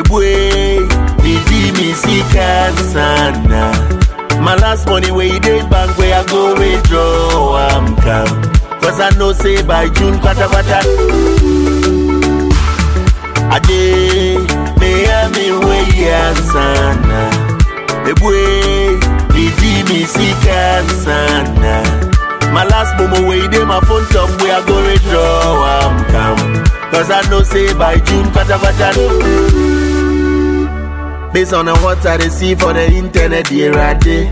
Ebwe, Didi me see sana. My last money where you did bank where I go withdraw I'm come. Cause I know say by June kwata. Ade, me way sana. Ebwe, Didi me see sana. My last moment where you did my phone top where I go withdraw I'm come. Cause I know say by June kwata. Based on what I see for the internet, already.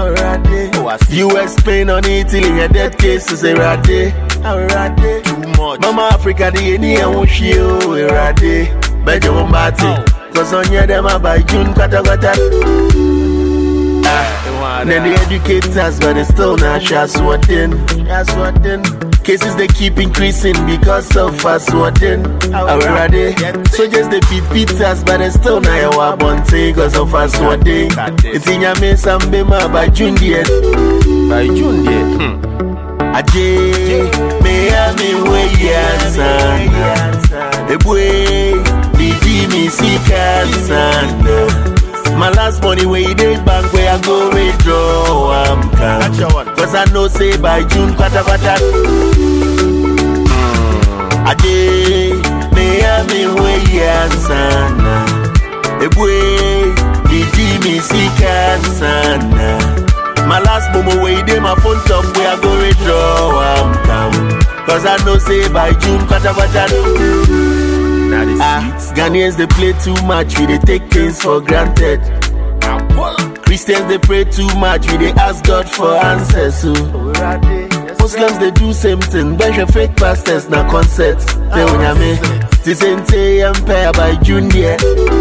US Spain on Italy, a dead cases, already. Too much. Mama Africa, the Indian won't show, already. Benjamin Bati, cause on your them by June, kwata. Then they educate us, but they still not sure swatting. Cases they keep increasing because of us swatting. Already, so just they beat us, but they still not your bonte because of us swatting. It's in your mess and bema by June yet. By June yet. Aje, me way son. Ebwe, Didi me see sana. My last money where you did bank where I go withdraw I'm come. Cause I know say by June kwata. Ade, me way sana. Ebwe, Didi me see sana. My last moment where you did my phone top where I go withdraw I'm come. Cause I know say by June kwata. Ghanaians they play too much, we they take things for granted. Christians they pray too much, we they ask God for answers. So Muslims they do same thing, bunch of fake pastors na concerts. They unyame, tisente empire by June yeah.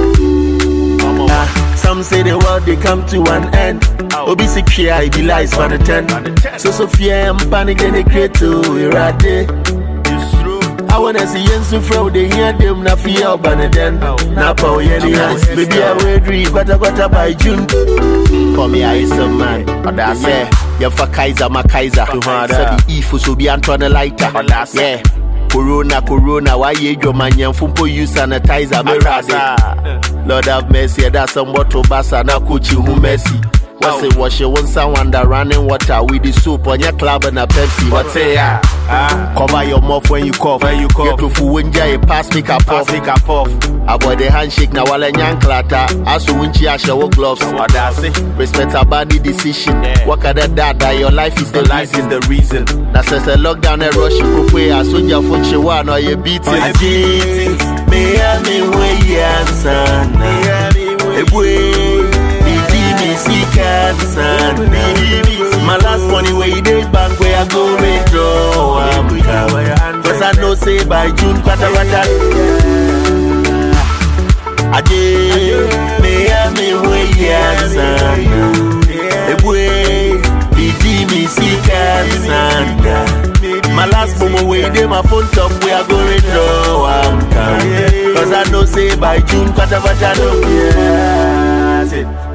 Some say the world they come to an end. Obisi fear it be lies for the 10. So fear and panic then they create to irate. I wanna see Yensu Fro, they hear them na fear Banaden. Napa Yeni eyes, baby I will dream, kwata by June. For me, I is a man, I say, you're for Kaiser, my Kaiser. So the Ifu so be Antoine lighter. Yeah, Corona, why you your man, young Fumpo use sanitizer, me rasa. Lord have mercy, that's somewhat to Bassa, na Kuchi, who mercy. What's it, wash your one someone that running water with the soup on your club and a Pepsi. What's it, cover your mouth when you cough. Get to full when you pass me cap off. Avoid the handshake now while a young clatter. As you win chia show gloves. Respect a body decision. What can that your life is the reason. That says a lockdown and rush you prepare. As soon you put your one or you beat it. Me way my last money where you did bank where I go withdraw I'm come. Cause I know say by June kwata. Aje, me way sana. Ebwe, Didi me see sana. My last moment where you did my phone top where I go withdraw I'm come. Cause I know say by June kwata.